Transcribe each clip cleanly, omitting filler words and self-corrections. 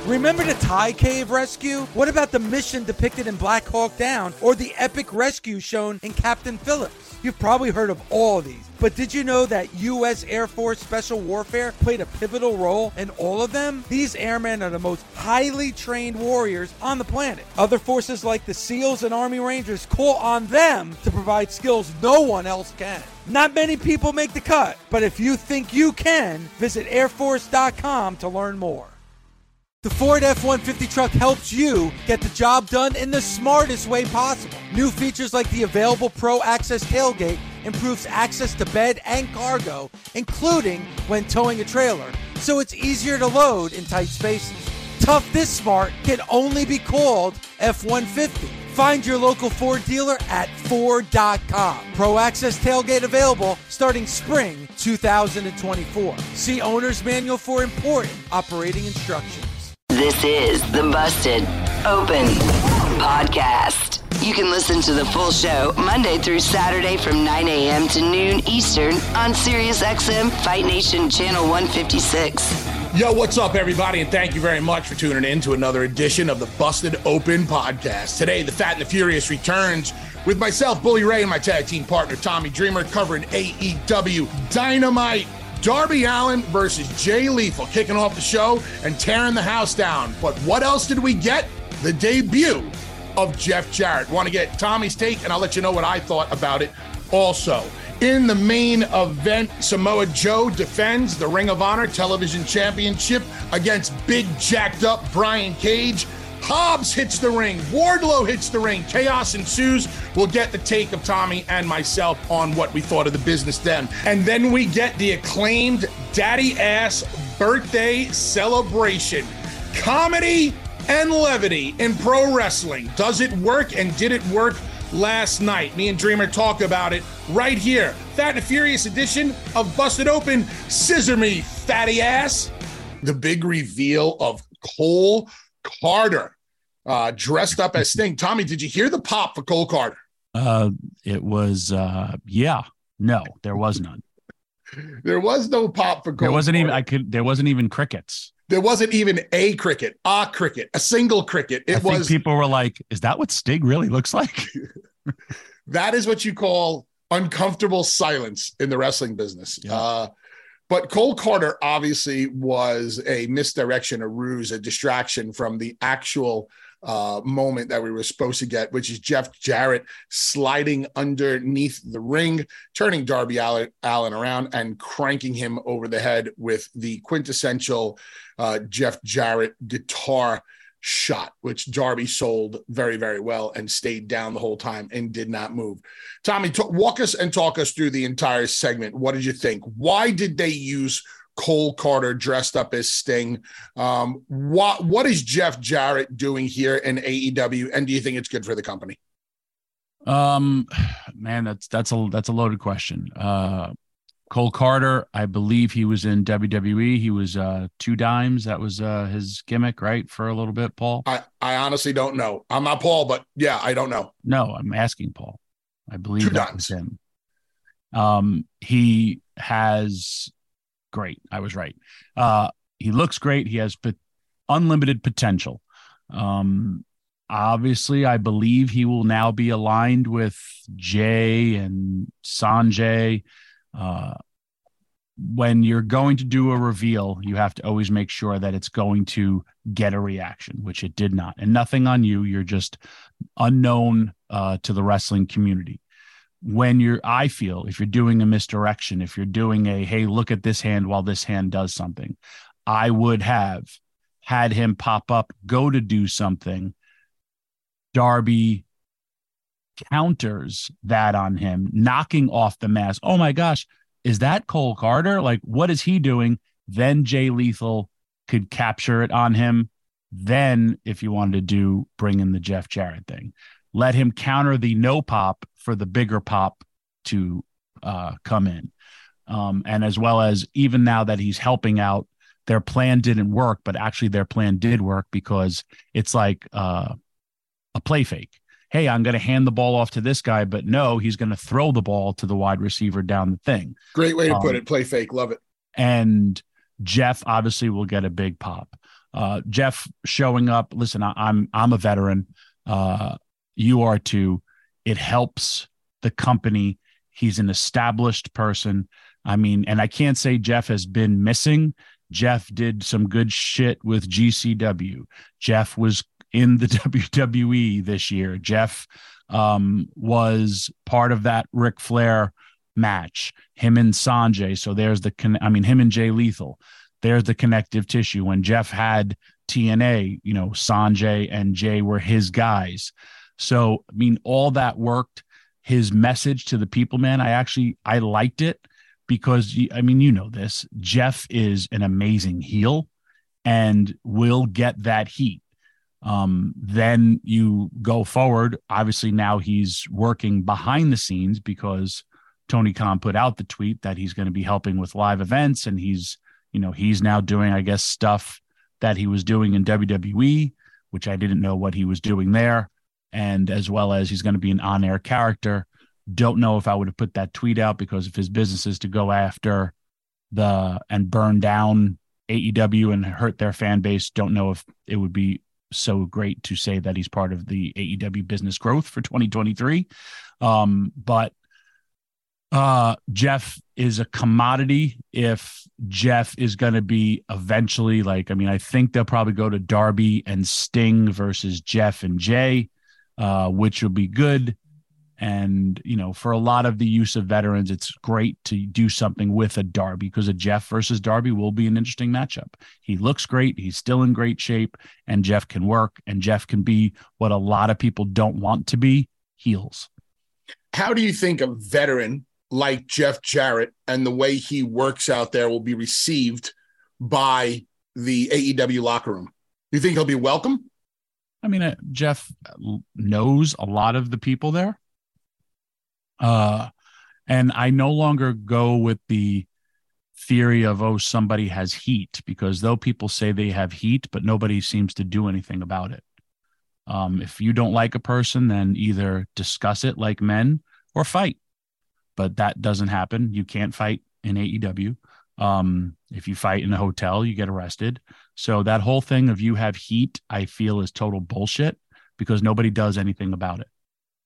Remember the Thai cave rescue? What about the mission depicted in Black Hawk Down or the epic rescue shown in Captain Phillips? You've probably heard of all of these, but did you know that U.S. Air Force Special Warfare played a pivotal role in all of them? These airmen are the most highly trained warriors on the planet. Other forces like the SEALs and Army Rangers call on them to provide skills no one else can. Not many people make the cut, but if you think you can, visit airforce.com to learn more. The Ford F-150 truck helps you get the job done in the smartest way possible. New features like the available Pro Access tailgate improves access to bed and cargo, including when towing a trailer, so it's easier to load in tight spaces. Tough this smart can only be called F-150. Find your local Ford dealer at Ford.com. Pro Access tailgate available starting spring 2024. See Owner's Manual for important operating instructions. This is the Busted Open Podcast. You can listen to the full show Monday through Saturday from 9 a.m. to noon Eastern on SiriusXM Fight Nation Channel 156. Yo, what's up, everybody, and thank you very much for tuning in to another edition of the Busted Open Podcast. Today, the Fat and the Furious returns with myself, Bully Ray, and my tag team partner, Tommy Dreamer, covering AEW Dynamite. Darby Allin versus Jay Lethal, kicking off the show and tearing the house down. But what else did we get? The debut of Jeff Jarrett. Want to get Tommy's take, and I'll let you know what I thought about it also. In the main event, Samoa Joe defends the Ring of Honor Television Championship against big jacked up Brian Cage. Hobbs hits the ring. Wardlow hits the ring. Chaos ensues. We'll get the take of Tommy and myself on what we thought of the business then. And then we get the acclaimed Daddy Ass birthday celebration. Comedy and levity in pro wrestling. Does it work, and did it work last night? Me and Dreamer talk about it right here. Fat and Furious edition of Busted Open. Scissor me, fatty ass. The big reveal of Cole Carter dressed up as Sting. Tommy, did you hear the pop for Cole Carter? It was, no, there was none. There was no pop for Cole. There wasn't Carter. there wasn't even crickets. There wasn't even a cricket, a single cricket. I think people were like, is that what Sting really looks like? That is what you call uncomfortable silence in the wrestling business. Yeah. But Cole Carter obviously was a misdirection, a ruse, a distraction from the actual moment that we were supposed to get, which is Jeff Jarrett sliding underneath the ring, turning Darby Allin around and cranking him over the head with the quintessential Jeff Jarrett guitar shot, which Darby sold very, very well and stayed down the whole time and did not move. Tommy, walk us and talk us through the entire segment. What did you think? Why did they use Cole Carter dressed up as Sting? What is Jeff Jarrett doing here in AEW, and do you think it's good for the company? Man, that's a loaded question. Cole Carter, I believe he was in WWE. He was Two Dimes. That was his gimmick, right? For a little bit, Paul? I honestly don't know. I'm not Paul, but yeah, I don't know. No, I'm asking Paul. I believe Two that Dimes. was him. He has great. I was right. He looks great. He has unlimited potential. Obviously, I believe he will now be aligned with Jay and Sanjay. When you're going to do a reveal, you have to always make sure that it's going to get a reaction, which it did not. And nothing on you. You're just unknown to the wrestling community. I feel if you're doing a misdirection, if you're doing hey, look at this hand while this hand does something, I would have had him pop up, go to do something. Darby counters that on him, knocking off the mask. Oh my gosh, is that Cole Carter? Like, what is he doing? Then Jay Lethal could capture it on him. Then, if you wanted to bring in the Jeff Jarrett thing, let him counter the no pop for the bigger pop to come in. And as well as, even now that he's helping out, their plan didn't work, but actually their plan did work because it's like a play fake. Hey, I'm going to hand the ball off to this guy, but no, he's going to throw the ball to the wide receiver down the thing. Great way to put it. Play fake. Love it. And Jeff obviously will get a big pop. Jeff showing up. Listen, I'm a veteran. You are too. It helps the company. He's an established person. I mean, and I can't say Jeff has been missing. Jeff did some good shit with GCW. Jeff was in the WWE this year. Jeff was part of that Ric Flair match, him and Sanjay. So there's him and Jay Lethal. There's the connective tissue. When Jeff had TNA, Sanjay and Jay were his guys. So, I mean, all that worked. His message to the people, man, I liked it because, this, Jeff is an amazing heel and will get that heat. Then you go forward. Obviously, now he's working behind the scenes because Tony Khan put out the tweet that he's going to be helping with live events, and he's now doing, I guess, stuff that he was doing in WWE, which I didn't know what he was doing there. And as well as he's going to be an on-air character. Don't know if I would have put that tweet out because if his business is to go after and burn down AEW and hurt their fan base, don't know if it would be so great to say that he's part of the AEW business growth for 2023. But Jeff is a commodity. If Jeff is going to be eventually I think they'll probably go to Darby and Sting versus Jeff and Jay, which will be good. And, for a lot of the use of veterans, it's great to do something with a Darby because a Jeff versus Darby will be an interesting matchup. He looks great. He's still in great shape, and Jeff can work, and Jeff can be what a lot of people don't want to be, heels. How do you think a veteran like Jeff Jarrett and the way he works out there will be received by the AEW locker room? Do you think he'll be welcome? I mean, Jeff knows a lot of the people there. And I no longer go with the theory of, somebody has heat, because though people say they have heat, but nobody seems to do anything about it. If you don't like a person, then either discuss it like men or fight, but that doesn't happen. You can't fight in AEW. If you fight in a hotel, you get arrested. So that whole thing of you have heat, I feel is total bullshit because nobody does anything about it.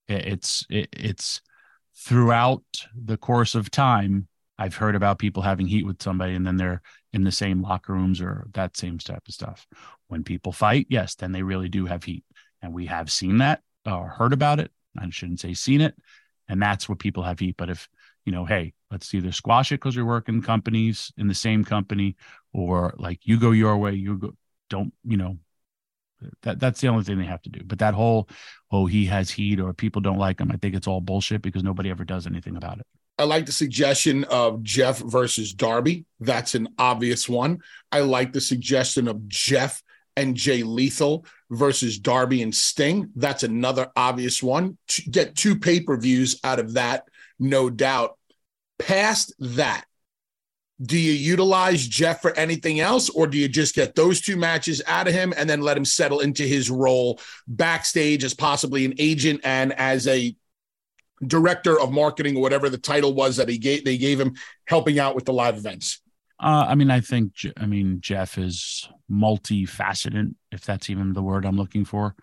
It's throughout the course of time, I've heard about people having heat with somebody and then they're in the same locker rooms or that same type of stuff. When people fight, yes, then they really do have heat. And we have seen that or heard about it. I shouldn't say seen it. And that's what people have heat. But if, hey, let's either squash it because we work in companies in the same company, or you go your way, you go, don't, that's the only thing they have to do. But that whole, he has heat or people don't like him, I think it's all bullshit because nobody ever does anything about it. I like the suggestion of Jeff versus Darby. That's an obvious one. I like the suggestion of Jeff and Jay Lethal versus Darby and Sting. That's another obvious one. Get 2 pay-per-views out of that, no doubt. Past that, do you utilize Jeff for anything else, or do you just get those 2 matches out of him and then let him settle into his role backstage as possibly an agent and as a director of marketing or whatever the title was that they gave him, helping out with the live events? I think Jeff is multifaceted, if that's even the word I'm looking for,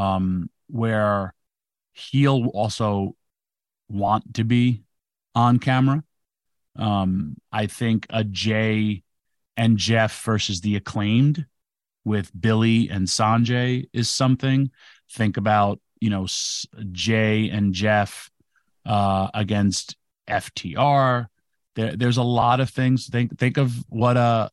where he'll also want to be on camera. I think a Jay and Jeff versus the Acclaimed with Billy and Sanjay is something. Think about, Jay and Jeff against FTR. There's a lot of things. Think of what a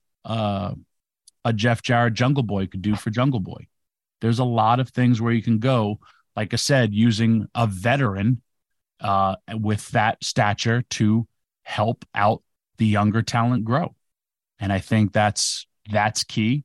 Jeff Jarrett Jungle Boy could do for Jungle Boy. There's a lot of things where you can go, like I said, using a veteran with that stature to help out the younger talent grow. And I think that's key.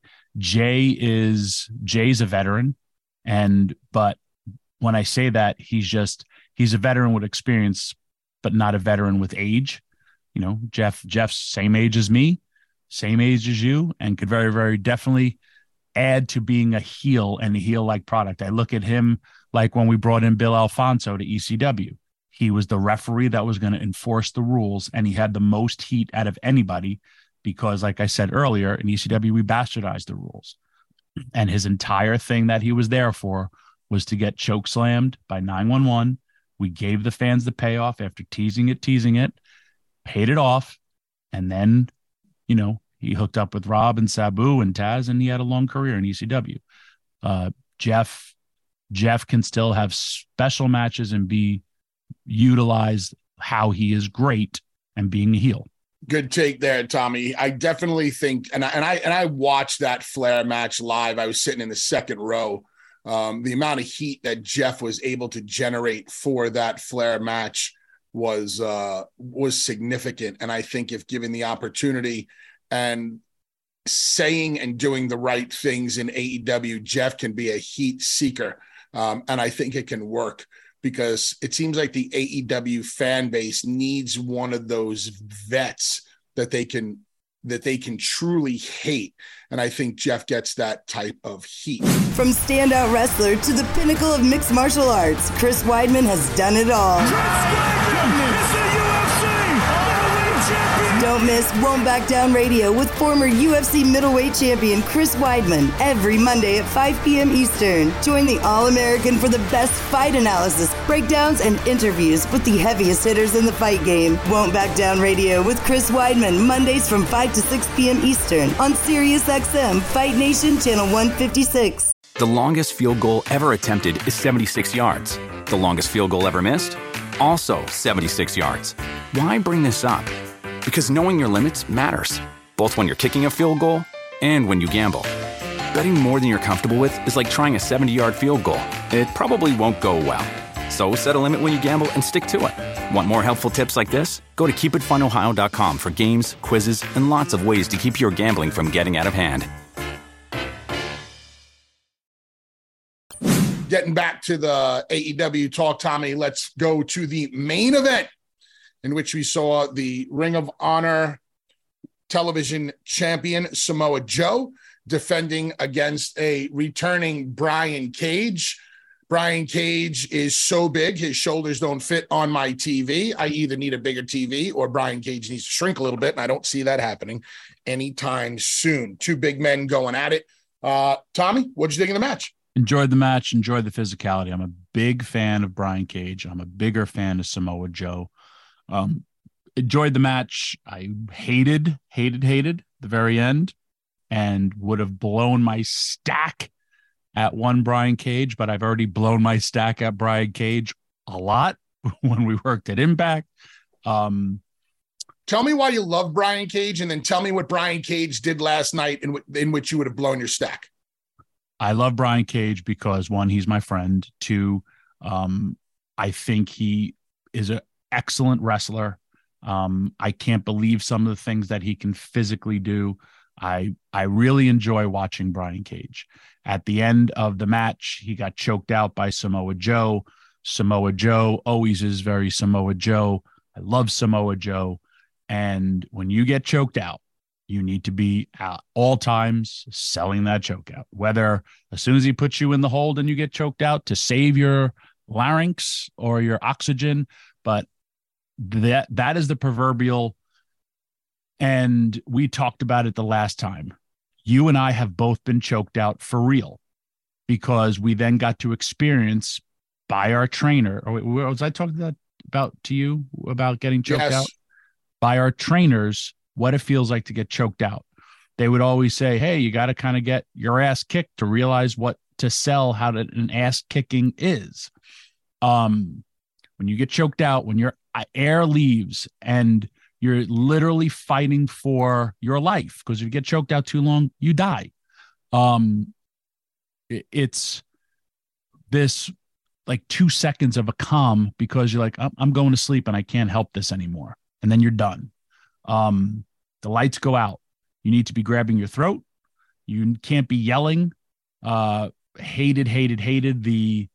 Jay's a veteran. But when I say that, he's a veteran with experience, but not a veteran with age. Jeff's same age as me, same age as you, and could very, very definitely add to being a heel and a heel-like product. I look at him like when we brought in Bill Alfonso to ECW. He was the referee that was going to enforce the rules, and he had the most heat out of anybody because, like I said earlier, in ECW, we bastardized the rules. And his entire thing that he was there for was to get choke slammed by 911. We gave the fans the payoff after teasing it, paid it off. And then, he hooked up with Rob and Sabu and Taz, and he had a long career in ECW. Jeff can still have special matches and be utilized how he is great and being a heel. Good take there, Tommy. I definitely think, and I watched that Flair match live. I was sitting in the second row. The amount of heat that Jeff was able to generate for that Flair match was significant. And I think if given the opportunity and saying and doing the right things in AEW, Jeff can be a heat seeker. And I think it can work, because it seems like the AEW fan base needs one of those vets that they can truly hate. And I think Jeff gets that type of heat. From standout wrestler to the pinnacle of mixed martial arts, Chris Weidman has done it all. Don't miss Won't Back Down Radio with former UFC middleweight champion Chris Weidman every Monday at 5 p.m. Eastern. Join the All-American for the best fight analysis, breakdowns, and interviews with the heaviest hitters in the fight game. Won't Back Down Radio with Chris Weidman, Mondays from 5 to 6 p.m. Eastern on Sirius XM Fight Nation Channel 156. The longest field goal ever attempted is 76 yards. The longest field goal ever missed? Also 76 yards. Why bring this up? Because knowing your limits matters, both when you're kicking a field goal and when you gamble. Betting more than you're comfortable with is like trying a 70-yard field goal. It probably won't go well. So set a limit when you gamble and stick to it. Want more helpful tips like this? Go to keepitfunohio.com for games, quizzes, and lots of ways to keep your gambling from getting out of hand. Getting back to the AEW talk, Tommy, let's go to the main event, in which we saw the Ring of Honor television champion Samoa Joe defending against a returning Brian Cage. Brian Cage is so big, his shoulders don't fit on my TV. I either need a bigger TV or Brian Cage needs to shrink a little bit, and I don't see that happening anytime soon. Two big men going at it. Tommy, what'd you think of the match? Enjoyed the match, enjoyed the physicality. I'm a big fan of Brian Cage. I'm a bigger fan of Samoa Joe. Enjoyed the match. I hated the very end, and would have blown my stack at one Brian Cage, but I've already blown my stack at Brian Cage a lot when we worked at Impact. Tell me why you love Brian Cage, and then tell me what Brian Cage did last night in which you would have blown your stack. I love Brian Cage because, one, he's my friend. Two, I think he is an excellent wrestler. I can't believe some of the things that he can physically do. I really enjoy watching Brian Cage. At the end of the match, he got choked out by Samoa Joe. Samoa Joe always is very Samoa Joe. I love Samoa Joe. And when you get choked out, you need to be at all times selling that choke out, whether as soon as he puts you in the hold and you get choked out to save your larynx or your oxygen. But that is the proverbial, and we talked about it the last time. You and I have both been choked out for real, because we then got to experience by our trainer. Or was I talking about to you about getting choked out? By our trainers, what it feels like to get choked out. They would always say, hey, you got to kind of get your ass kicked to realize what to sell, how an ass kicking is. When you get choked out, when your air leaves and you're literally fighting for your life, because if you get choked out too long, you die. It's this like 2 seconds of a calm, because you're like, I'm going to sleep and I can't help this anymore. And then you're done. The lights go out. You need to be grabbing your throat. You can't be yelling. Hated the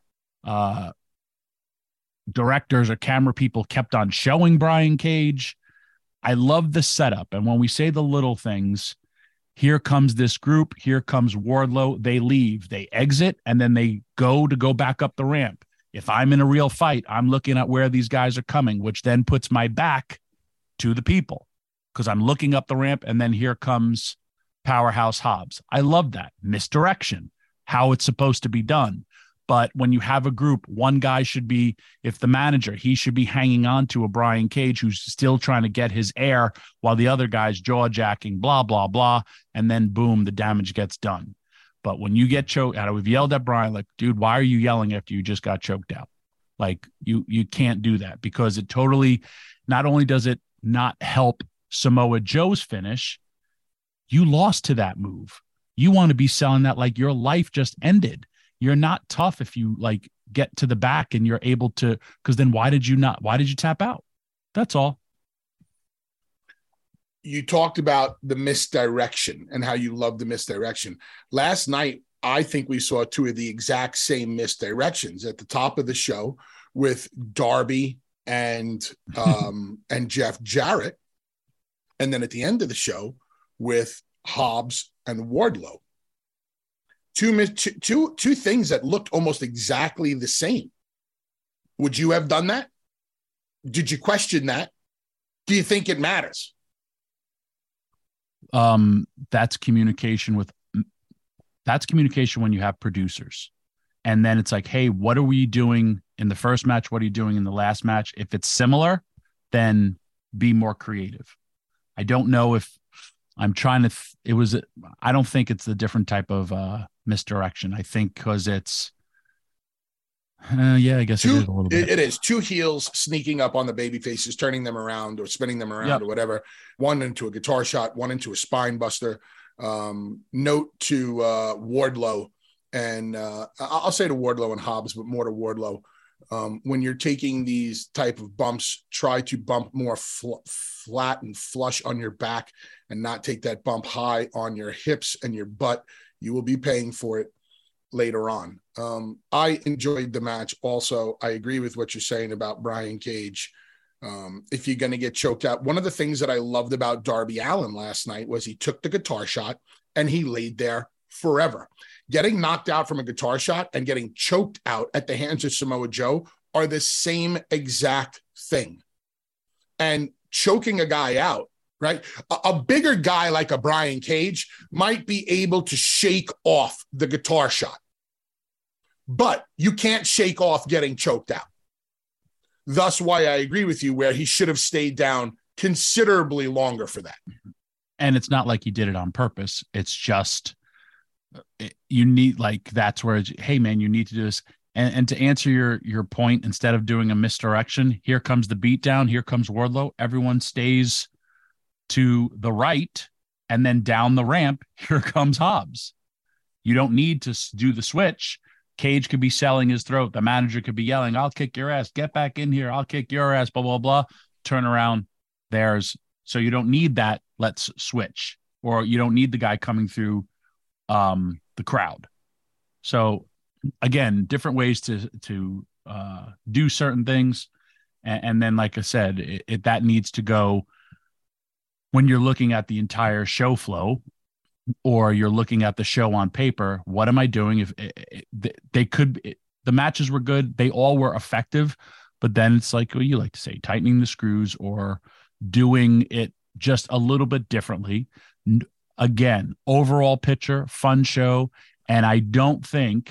directors or camera people kept on showing Brian Cage. I love the setup. And when we say the little things, here comes this group, here comes Wardlow, they leave, they exit, and then they go back up the ramp. If I'm in a real fight, I'm looking at where these guys are coming, which then puts my back to the people, because I'm looking up the ramp, and then here comes Powerhouse Hobbs. I love that. Misdirection, how it's supposed to be done. But when you have a group, one guy should be, if the manager, he should be hanging on to a Brian Cage who's still trying to get his air while the other guy's jaw jacking, blah, blah, blah. And then boom, the damage gets done. But when you get choked out, we've yelled at Brian, like, dude, why are you yelling after you just got choked out? Like, you can't do that, because it totally, not only does it not help Samoa Joe's finish, you lost to that move. You want to be selling that like your life just ended. You're not tough if you like get to the back and you're able to, because then why did you tap out? That's all. You talked about the misdirection and how you love the misdirection. Last night, I think we saw two of the exact same misdirections at the top of the show with Darby and Jeff Jarrett. And then at the end of the show with Hobbs and Wardlow. Two things that looked almost exactly the same. Would you have done that? Did you question that? Do you think it matters? That's communication when you have producers. And then it's like, hey, what are we doing in the first match? What are you doing in the last match? If it's similar, then be more creative. I don't know if I'm trying to, I don't think it's a different type of misdirection. I think because it's, I guess it is a little bit. It is two heels sneaking up on the baby faces, turning them around or spinning them around or whatever. One into a guitar shot, one into a spine buster. Note to Wardlow, and I'll say to Wardlow and Hobbs, but more to Wardlow. When you're taking these type of bumps, try to bump more flat and flush on your back and not take that bump high on your hips and your butt. You will be paying for it later on. I enjoyed the match. Also, I agree with what you're saying about Brian Cage. If you're going to get choked out, one of the things that I loved about Darby Allin last night was he took the guitar shot and he laid there forever. Getting knocked out from a guitar shot and getting choked out at the hands of Samoa Joe are the same exact thing. And choking a guy out, right? A bigger guy like a Brian Cage might be able to shake off the guitar shot, but you can't shake off getting choked out. Thus why I agree with you where he should have stayed down considerably longer for that. And it's not like he did it on purpose. It's just, you need, like, that's where it's, hey man, you need to do this. And to answer your point, instead of doing a misdirection, here comes the beatdown, here comes Wardlow. Everyone stays to the right, and then down the ramp, here comes Hobbs. You don't need to do the switch. Cage could be selling his throat. The manager could be yelling, I'll kick your ass. Get back in here. I'll kick your ass, blah, blah, blah. Turn around. So you don't need that. Let's switch. Or you don't need the guy coming through the crowd. So again, different ways to do certain things. And then, like I said, that needs to go when you're looking at the entire show flow, or you're looking at the show on paper. What am I doing? If the matches were good, they all were effective, but then it's like, what you like to say, tightening the screws or doing it just a little bit differently. Again, overall picture, fun show. And I don't think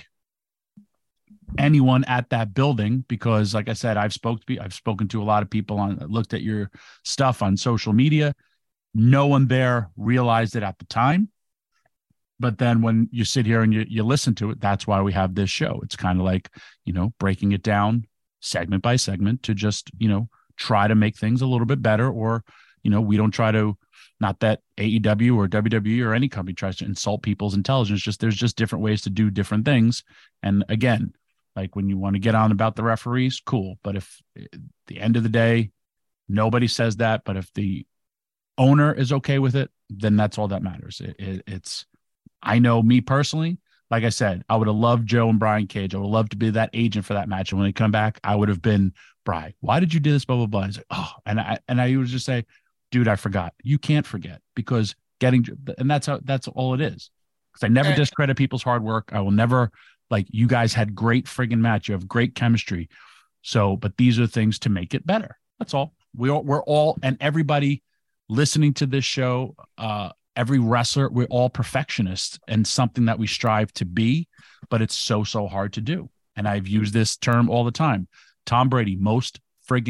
anyone at that building, because like I said, I've spoken to a lot of people looked at your stuff on social media. No one there realized it at the time. But then when you sit here and you listen to it, that's why we have this show. It's kind of like, breaking it down segment by segment to just, try to make things a little bit better. Or, we don't try to, not that AEW or WWE or any company tries to insult people's intelligence. There's just different ways to do different things. And again, like when you want to get on about the referees, cool. But if at the end of the day, nobody says that, but if the owner is okay with it, then that's all that matters. It's, I know me personally, like I said, I would have loved Joe and Brian Cage. I would love to be that agent for that match. And when they come back, I would have been, Brian, why did you do this? Blah, blah, blah. He's like, oh, and I would just say, dude, I forgot. You can't forget, because and that's all it is. Because I never discredit people's hard work. I will never, like, you guys had great friggin' match. You have great chemistry. So, but these are things to make it better. That's all. We're all, and everybody listening to this show, every wrestler, we're all perfectionists and something that we strive to be, but it's so hard to do. And I've used this term all the time. Tom Brady, most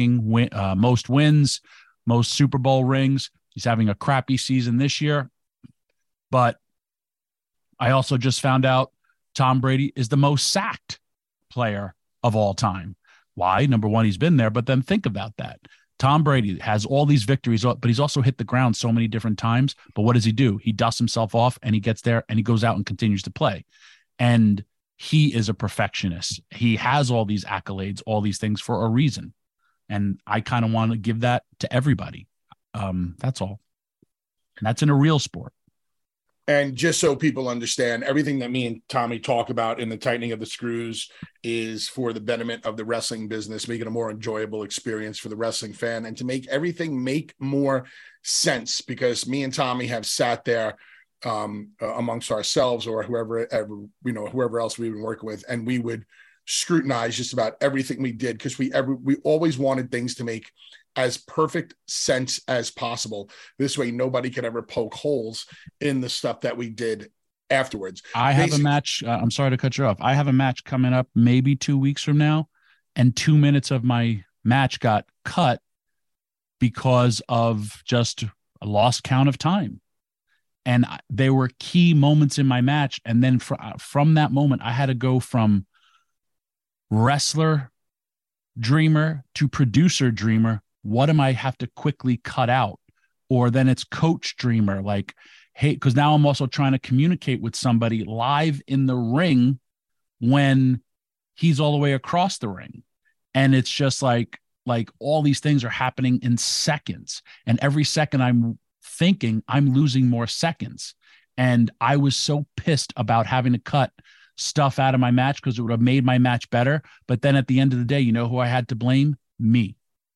wins, most Super Bowl rings. He's having a crappy season this year. But I also just found out Tom Brady is the most sacked player of all time. Why? Number one, he's been there, but then think about that. Tom Brady has all these victories, but he's also hit the ground so many different times. But what does he do? He dusts himself off and he gets there and he goes out and continues to play. And he is a perfectionist. He has all these accolades, all these things for a reason. And I kind of want to give that to everybody. That's all. And that's in a real sport. And just so people understand, everything that me and Tommy talk about in the tightening of the screws is for the betterment of the wrestling business, make it a more enjoyable experience for the wrestling fan, and to make everything make more sense, because me and Tommy have sat there amongst ourselves or whoever else we've been working with, and we would scrutinize just about everything we did, because we always wanted things to make as perfect sense as possible. This way, nobody could ever poke holes in the stuff that we did afterwards. I have a match. I'm sorry to cut you off. I have a match coming up maybe 2 weeks from now, and 2 minutes of my match got cut because of just a lost count of time. And there were key moments in my match. And then from that moment, I had to go from wrestler dreamer to producer dreamer. What am I have to quickly cut out? Or then it's coach dreamer, like, hey, because now I'm also trying to communicate with somebody live in the ring when he's all the way across the ring. And it's just like all these things are happening in seconds. And every second I'm thinking I'm losing more seconds. And I was so pissed about having to cut stuff out of my match because it would have made my match better. But then at the end of the day, you know who I had to blame? Me.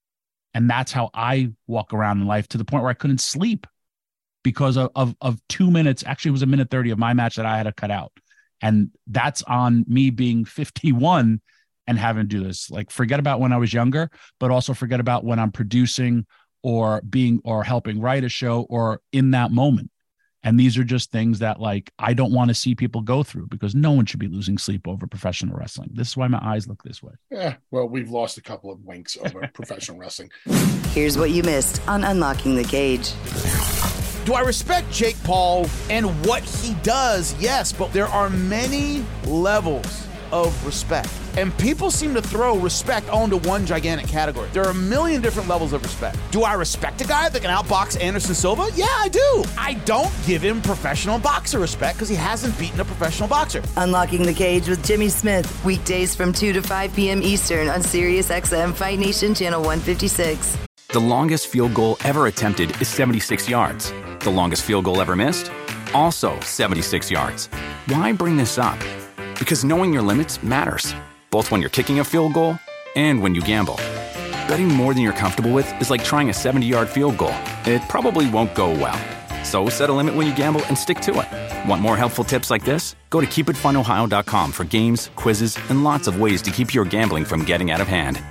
And that's how I walk around in life, to the point where I couldn't sleep because of 2 minutes. Actually, it was 1:30 of my match that I had to cut out. And that's on me being 51 and having to do this. Like, forget about when I was younger, but also forget about when I'm producing or helping write a show or in that moment. And these are just things that, like, I don't want to see people go through, because no one should be losing sleep over professional wrestling. This is why my eyes look this way. Yeah, well, we've lost a couple of winks over professional wrestling. Here's what you missed on Unlocking the Cage. Do I respect Jake Paul and what he does? Yes, but there are many levels of respect. And people seem to throw respect onto one gigantic category. There are a million different levels of respect. Do I respect a guy that can outbox Anderson Silva? Yeah, I do. I don't give him professional boxer respect because he hasn't beaten a professional boxer. Unlocking the Cage with Jimmy Smith, weekdays from 2 to 5 p.m. Eastern on Sirius XM Fight Nation Channel 156. The longest field goal ever attempted is 76 yards. The longest field goal ever missed? Also 76 yards. Why bring this up? Because knowing your limits matters, both when you're kicking a field goal and when you gamble. Betting more than you're comfortable with is like trying a 70-yard field goal. It probably won't go well. So set a limit when you gamble and stick to it. Want more helpful tips like this? Go to keepitfunohio.com for games, quizzes, and lots of ways to keep your gambling from getting out of hand.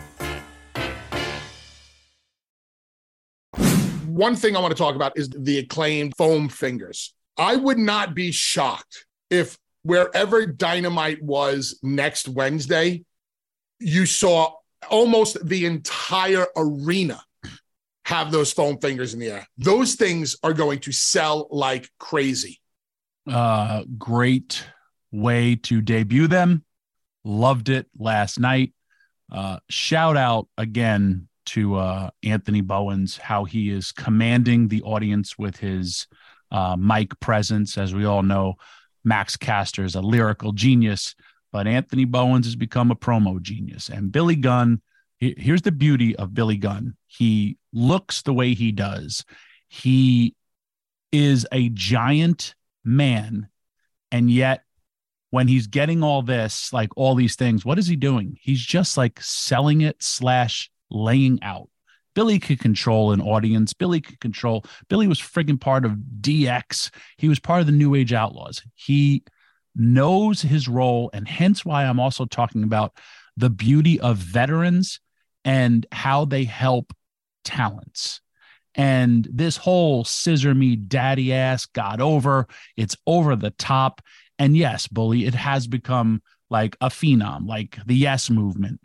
One thing I want to talk about is the acclaimed foam fingers. I would not be shocked if wherever Dynamite was next Wednesday, you saw almost the entire arena have those foam fingers in the air. Those things are going to sell like crazy. Great way to debut them. Loved it last night. Shout out again to Anthony Bowens, how he is commanding the audience with his mic presence. As we all know, Max Caster is a lyrical genius, but Anthony Bowens has become a promo genius. And Billy Gunn, here's the beauty of Billy Gunn. He looks the way he does. He is a giant man, and yet when he's getting all this, like all these things, what is he doing? He's just like selling it / laying out. Billy could control an audience. Billy was friggin' part of DX. He was part of the New Age Outlaws. He knows his role, and hence why I'm also talking about the beauty of veterans and how they help talents. And this whole scissor me daddy ass got over. It's over the top. And yes, Bully, it has become like a phenom, like the Yes Movement.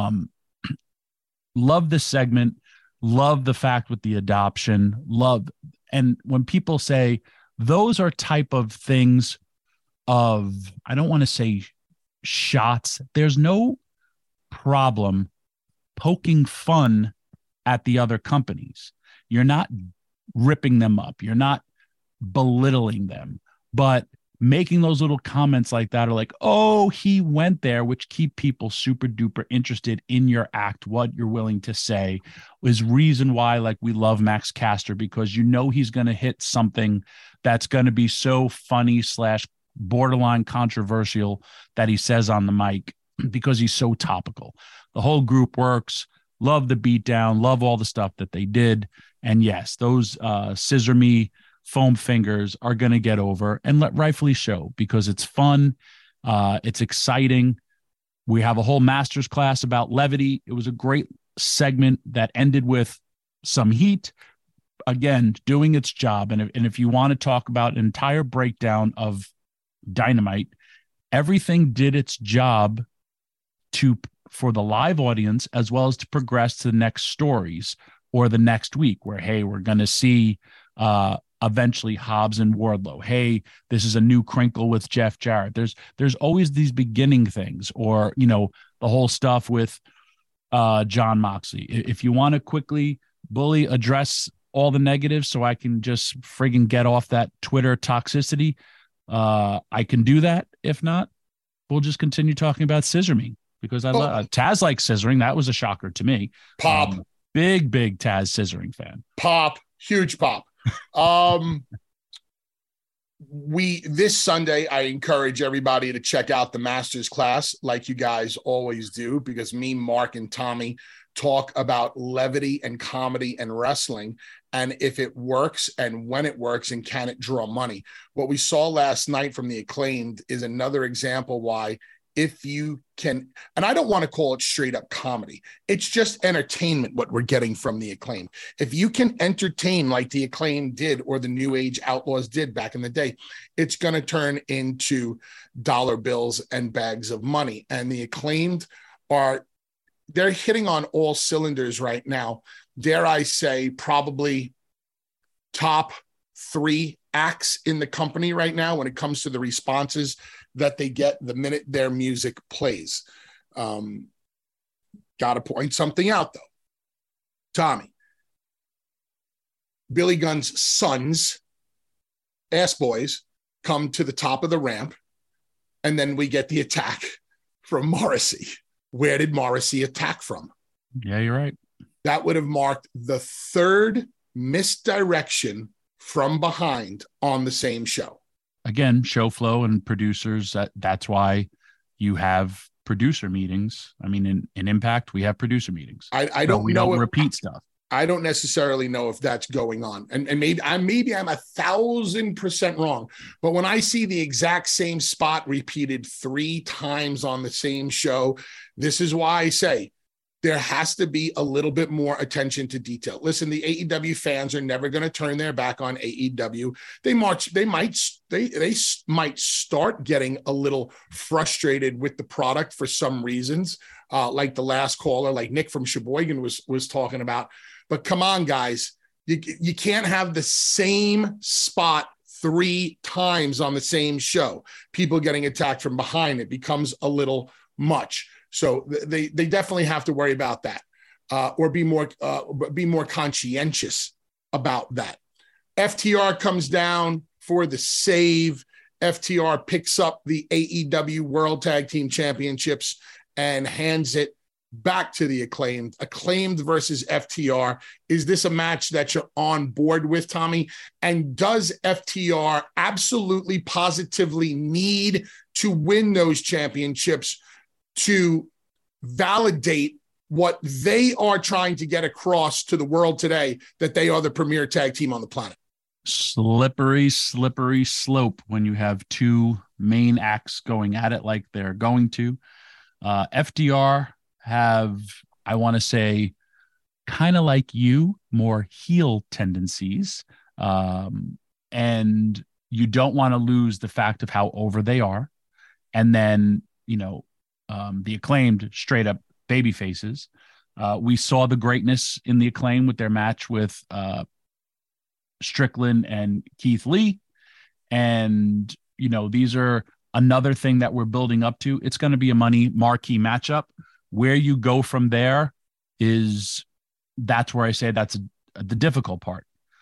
Love this segment. Love the fact with the adoption. And when people say those are type of things of, I don't want to say shots, there's no problem poking fun at the other companies. You're not ripping them up. You're not belittling them, but making those little comments like that are like, oh, he went there, which keep people super duper interested in your act. What you're willing to say is reason why, like, we love Max Caster, because you know he's going to hit something that's going to be so funny / borderline controversial that he says on the mic because he's so topical. The whole group works. Love the beatdown. Love all the stuff that they did. And yes, those scissor me foam fingers are going to get over, and rightfully so, because it's fun. It's exciting. We have a whole master's class about levity. It was a great segment that ended with some heat, again, doing its job. And if you want to talk about an entire breakdown of Dynamite, everything did its job for the live audience, as well as to progress to the next stories or the next week, where, hey, we're going to see eventually Hobbs and Wardlow. Hey, this is a new crinkle with Jeff Jarrett. There's always these beginning things, or, you know, the whole stuff with John Moxley. If you want to quickly, Bully, address all the negatives so I can just friggin' get off that Twitter toxicity, I can do that. If not, we'll just continue talking about scissor me, because I love Taz likes scissoring. That was a shocker to me. Pop. Big Taz scissoring fan. Pop. Huge pop. This Sunday, I encourage everybody to check out the Masters class, like you guys always do, because me, Mark, and Tommy talk about levity and comedy and wrestling, and if it works and when it works, and can it draw money. What we saw last night from the Acclaimed is another example why, if you can, and I don't want to call it straight up comedy, it's just entertainment what we're getting from the Acclaimed. If you can entertain like the Acclaimed did, or the New Age Outlaws did back in the day, it's going to turn into dollar bills and bags of money. And the Acclaimed they're hitting on all cylinders right now. Dare I say, probably top 3 acts in the company right now when it comes to the responses that they get the minute their music plays. Got to point something out, though. Tommy, Billy Gunn's sons, ass boys, come to the top of the ramp, and then we get the attack from Morrissey. Where did Morrissey attack from? Yeah, you're right. That would have marked the 3rd misdirection from behind on the same show. Again, show flow and producers, that's why you have producer meetings. I mean, in Impact, we have producer meetings. I don't we know don't if, repeat stuff. I don't necessarily know if that's going on. And maybe I'm 1,000% wrong. But when I see the exact same spot repeated 3 times on the same show, this is why I say there has to be a little bit more attention to detail. Listen, the AEW fans are never going to turn their back on AEW. They might start getting a little frustrated with the product for some reasons, like the last caller, like Nick from Sheboygan was talking about. But come on, guys, you can't have the same spot 3 times on the same show. People getting attacked from behind, it becomes a little much. So they definitely have to worry about that, or be more conscientious about that. FTR comes down for the save. FTR picks up the AEW World Tag Team Championships and hands it back to the Acclaimed. Acclaimed versus FTR. Is this a match that you're on board with, Tommy? And does FTR absolutely positively need to win those championships to validate what they are trying to get across to the world today, that they are the premier tag team on the planet? Slippery slope when you have 2 main acts going at it like they're going to. FTR have, I want to say, kind of like you, more heel tendencies. And you don't want to lose the fact of how over they are. And then, the Acclaimed straight up baby faces. We saw the greatness in the Acclaim with their match with Strickland and Keith Lee. And, these are another thing that we're building up to. It's going to be a marquee matchup. Where you go from there that's where I say that's the difficult part.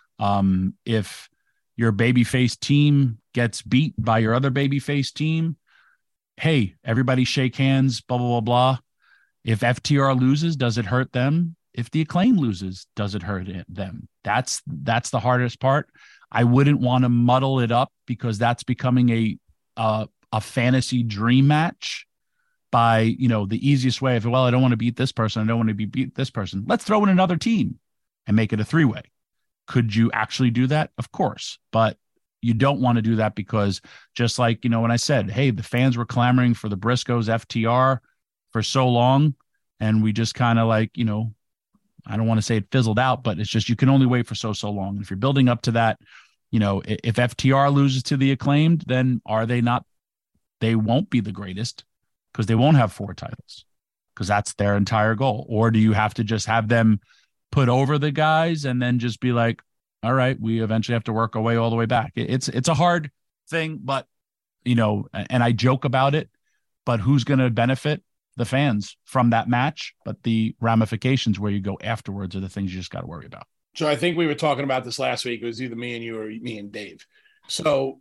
If your babyface team gets beat by your other babyface team, hey, everybody shake hands, blah, blah, blah, blah. If FTR loses, does it hurt them? If the Acclaim loses, does it hurt them? That's the hardest part. I wouldn't want to muddle it up because that's becoming a fantasy dream match by, the easiest way of, I don't want to beat this person. I don't want to beat this person. Let's throw in another team and make it a three-way. Could you actually do that? Of course. But you don't want to do that because just like, when I said, hey, the fans were clamoring for the Briscoes FTR for so long, and we just kind of like, I don't want to say it fizzled out, but it's just you can only wait for so long. And if you're building up to that, if FTR loses to the Acclaimed, then are they not? They won't be the greatest because they won't have 4 titles because that's their entire goal. Or do you have to just have them put over the guys and then just be like, all right, we eventually have to work our way all the way back? It's a hard thing, but, and I joke about it, but who's going to benefit? The fans from that match, but the ramifications where you go afterwards are the things you just got to worry about. So I think we were talking about this last week. It was either me and you or me and Dave. So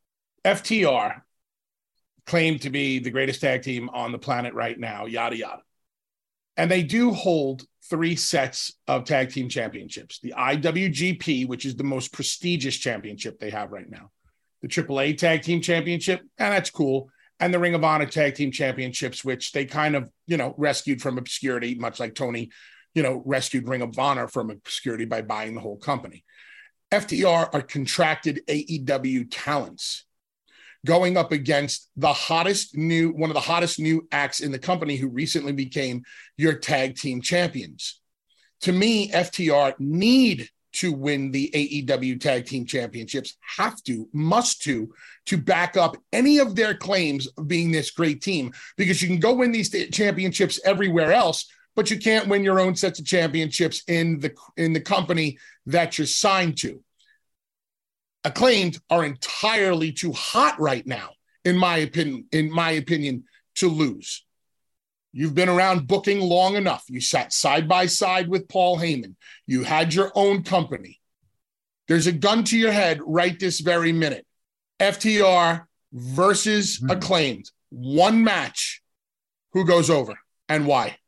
FTR claimed to be the greatest tag team on the planet right now, yada, yada. And they do hold 3 sets of tag team championships. The IWGP, which is the most prestigious championship they have right now. The AAA tag team championship, and that's cool. And the Ring of Honor tag team championships, which they kind of, rescued from obscurity, much like Tony, rescued Ring of Honor from obscurity by buying the whole company. FTR are contracted AEW talents going up against one of the hottest new acts in the company who recently became your tag team champions. To me, FTR need to win the AEW tag team championships, must to back up any of their claims of being this great team, because you can go win these championships everywhere else, but you can't win your own sets of championships in the company that you're signed to. Acclaimed are entirely too hot right now, in my opinion, to lose. You've been around booking long enough. You sat side by side with Paul Heyman. You had your own company. There's a gun to your head right this very minute. FTR versus Acclaimed. One match. Who goes over and why?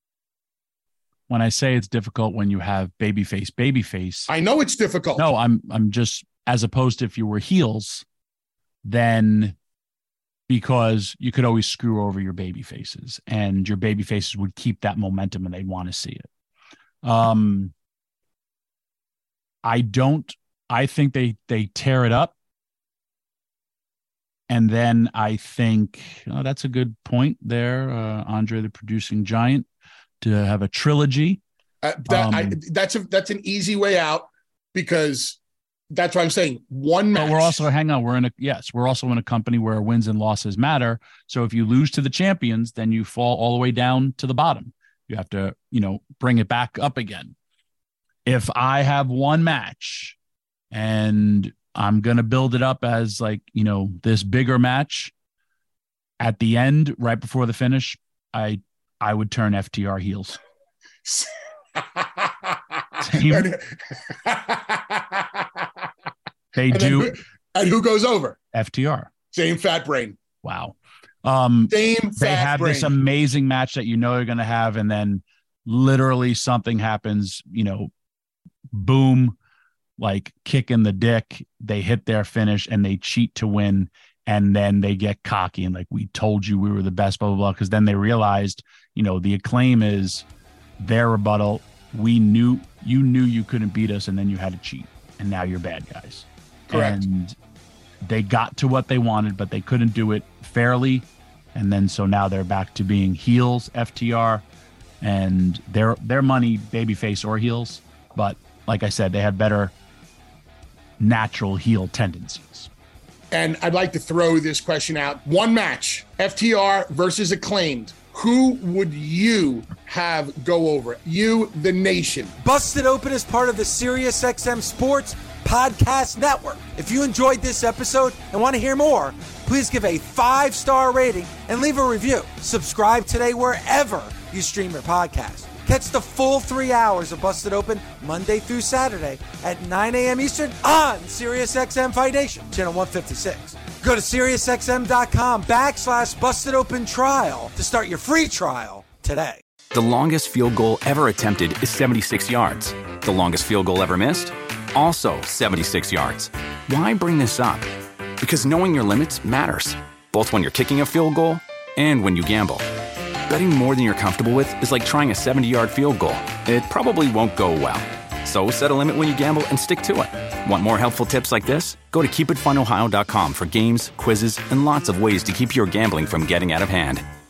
When I say it's difficult when you have babyface. I know it's difficult. No, I'm just, as opposed to if you were heels, then because you could always screw over your baby faces and your baby faces would keep that momentum and they'd want to see it. I think they tear it up. And then I think that's a good point there. Andre, the producing giant, to have a trilogy. That's an easy way out because that's what I'm saying. One match. But we're also, we're also in a company where wins and losses matter. So if you lose to the champions, then you fall all the way down to the bottom. You have to, bring it back up again. If I have one match and I'm going to build it up as this bigger match at the end, right before the finish, I would turn FTR heels. They do. And who goes over? FTR. Same fat brain. Wow. They have this amazing match that they're going to have, and then literally something happens, boom, like kick in the dick. They hit their finish and they cheat to win. And then they get cocky and we told you we were the best, blah, blah, blah. Because then they realized, the Acclaim is their rebuttal. You knew you couldn't beat us, and then you had to cheat, and now you're bad guys. Correct. And they got to what they wanted, but they couldn't do it fairly. And then so now they're back to being heels, FTR. and their money, babyface or heels. But like I said, they had better natural heel tendencies. And I'd like to throw this question out. One match, FTR versus Acclaimed. Who would you have go over? You, the nation. Busted Open is part of the SiriusXM Sports Podcast Network. If you enjoyed this episode and want to hear more, please give a 5-star rating and leave a review. Subscribe today wherever you stream your podcast. Catch the full 3 hours of Busted Open Monday through Saturday at 9 a.m. Eastern on SiriusXM Fight Nation, channel 156. Go to SiriusXM.com/Busted Open Trial to start your free trial today. The longest field goal ever attempted is 76 yards. The longest field goal ever missed? Also 76 yards. Why bring this up? Because knowing your limits matters, both when you're kicking a field goal and when you gamble. Betting more than you're comfortable with is like trying a 70-yard field goal. It probably won't go well. So set a limit when you gamble and stick to it. Want more helpful tips like this? Go to keepitfunohio.com for games, quizzes, and lots of ways to keep your gambling from getting out of hand.